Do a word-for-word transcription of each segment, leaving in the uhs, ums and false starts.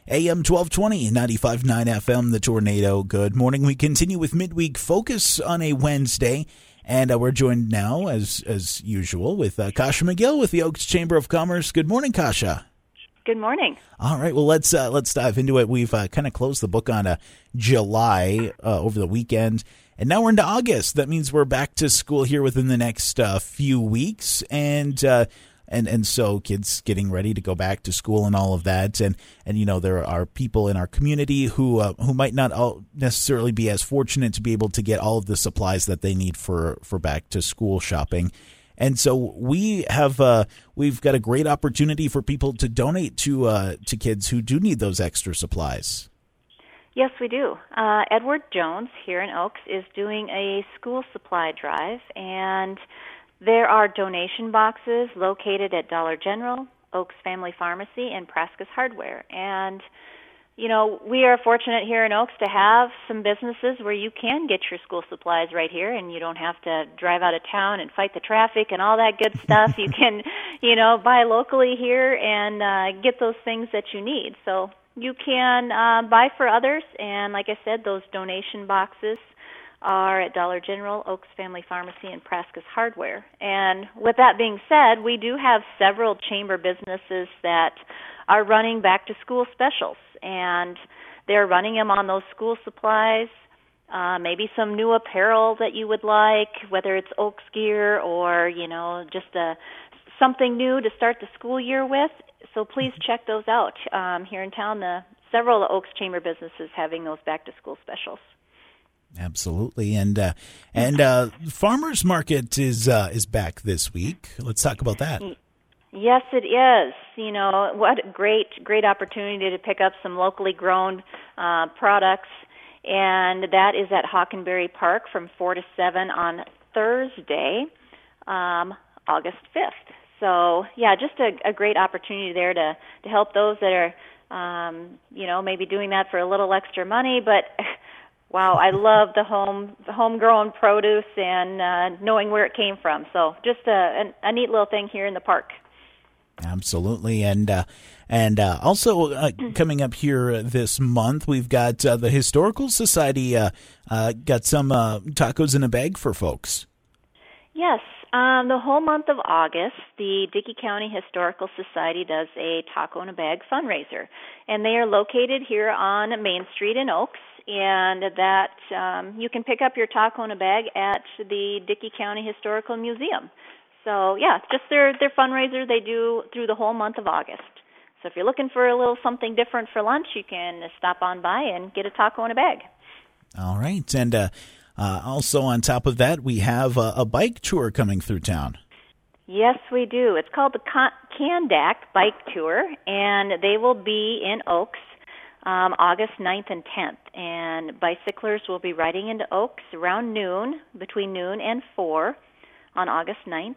A M twelve twenty, ninety-five point nine F M, The Tornado. Good morning. We continue with Midweek Focus on a Wednesday, and uh, we're joined now, as as usual, with uh, Kasha McGill with the Oaks Chamber of Commerce. Good morning, Kasha. Good morning. All right, well, let's uh, let's dive into it. We've uh, kind of closed the book on uh, July uh, over the weekend, and now we're into August. That means we're back to school here within the next uh, few weeks, and uh, and and so kids getting ready to go back to school and all of that. And and you know, there are people in our community who uh, who might not all necessarily be as fortunate to be able to get all of the supplies that they need for for back to school shopping. And so we have uh, we've got a great opportunity for people to donate to uh, to kids who do need those extra supplies. Yes, we do. Uh, Edward Jones here in Oaks is doing a school supply drive, and there are donation boxes located at Dollar General, Oaks Family Pharmacy, and Praskas Hardware. And you know, we are fortunate here in Oaks to have some businesses where you can get your school supplies right here, and you don't have to drive out of town and fight the traffic and all that good stuff. You can, you know, buy locally here and uh, get those things that you need. So you can uh, buy for others, and like I said, those donation boxes are at Dollar General, Oaks Family Pharmacy, and Praskas Hardware. And with that being said, we do have several chamber businesses that are running back-to-school specials, and they're running them on those school supplies, uh, maybe some new apparel that you would like, whether it's Oaks gear or, you know, just a, something new to start the school year with. So please check those out. Um, here in town, the several Oaks Chamber businesses having those back-to-school specials. Absolutely, and uh, and uh, Farmers Market is uh, is back this week. Let's talk about that. Yes, it is. You know, what a great, great opportunity to pick up some locally grown uh, products, and that is at Hockenberry Park from four to seven on Thursday, um, August fifth. So, yeah, just a, a great opportunity there to, to help those that are, um, you know, maybe doing that for a little extra money, but wow, I love the home, the homegrown produce and uh, knowing where it came from. So just a, a, a neat little thing here in the park. Absolutely, and uh, and uh, also uh, coming up here this month, we've got uh, the Historical Society uh, uh, got some uh, tacos in a bag for folks. Yes, um, the whole month of August, the Dickey County Historical Society does a taco in a bag fundraiser, and they are located here on Main Street in Oaks. And that um, you can pick up your taco in a bag at the Dickey County Historical Museum. So, yeah, just their, their fundraiser they do through the whole month of August. So if you're looking for a little something different for lunch, you can stop on by and get a taco in a bag. All right. And uh, uh, also on top of that, we have a, a bike tour coming through town. Yes, we do. It's called the Candac Bike Tour, and they will be in Oaks Um, August ninth and tenth, and bicyclers will be riding into Oaks around noon, between noon and four on August ninth,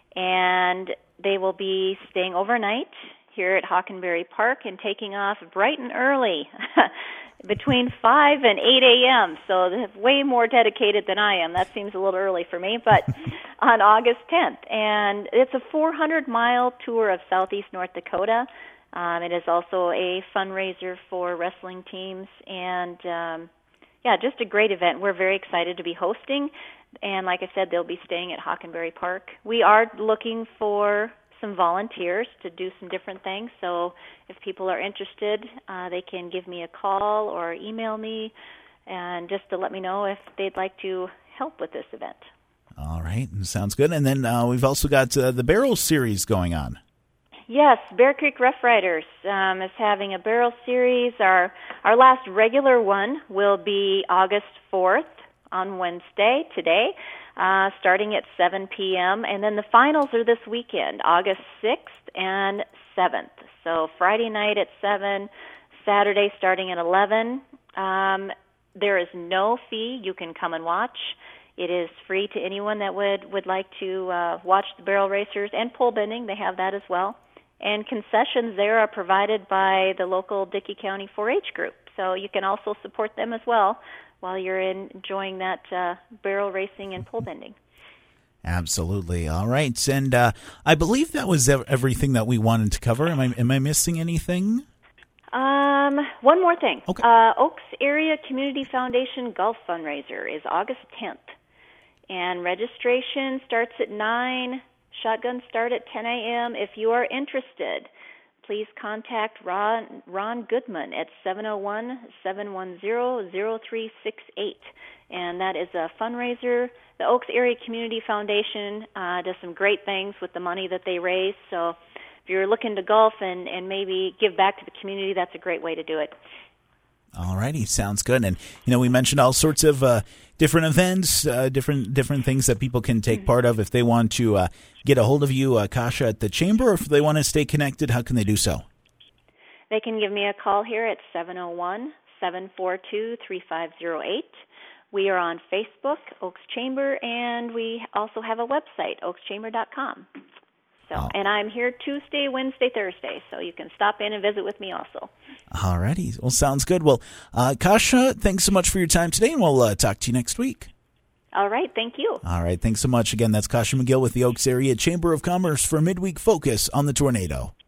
and they will be staying overnight here at Hockenberry Park and taking off bright and early, between five and eight a.m., so they're way more dedicated than I am. That seems a little early for me, but on August tenth, and it's a four hundred mile tour of southeast North Dakota. Um, it is also a fundraiser for wrestling teams, and um, yeah, just a great event. We're very excited to be hosting, and like I said, they'll be staying at Hockenberry Park. We are looking for some volunteers to do some different things, so if people are interested, uh, they can give me a call or email me, and just to let me know if they'd like to help with this event. All right, sounds good. And then uh, we've also got uh, the Barrel Series going on. Yes, Bear Creek Rough Riders um, is having a barrel series. Our our last regular one will be August fourth on Wednesday, today, uh, starting at seven p.m. And then the finals are this weekend, August sixth and seventh. So Friday night at seven, Saturday starting at eleven. Um, there is no fee. You can come and watch. It is free to anyone that would, would like to uh, watch the barrel racers and pole bending. They have that as well. And concessions there are provided by the local Dickey County four H group. So you can also support them as well while you're enjoying that uh, barrel racing and pole bending. Absolutely. All right. And uh, I believe that was everything that we wanted to cover. Am I am I missing anything? Um, one more thing. Okay. Uh, Oaks Area Community Foundation Golf Fundraiser is August tenth, and registration starts at nine. Shotguns start at ten a.m. If you are interested, please contact Ron, Ron Goodman at seven oh one, seven one zero, zero three six eight. And that is a fundraiser. The Oaks Area Community Foundation uh, does some great things with the money that they raise. So if you're looking to golf and, and maybe give back to the community, that's a great way to do it. All righty, sounds good. And, you know, we mentioned all sorts of uh, different events, uh, different different things that people can take part of. If they want to uh, get a hold of you, uh, Kasha, at the Chamber, or if they want to stay connected, how can they do so? They can give me a call here at seven oh one, seven four two, three five oh eight. We are on Facebook, Oaks Chamber, and we also have a website, oaks chamber dot com. So, oh. And I'm here Tuesday, Wednesday, Thursday, so you can stop in and visit with me also. All righty. Well, sounds good. Well, uh, Kasha, thanks so much for your time today, and we'll uh, talk to you next week. All right. Thank you. All right. Thanks so much. Again, that's Kasha McGill with the Oaks Area Chamber of Commerce for Midweek Focus on the Tornado.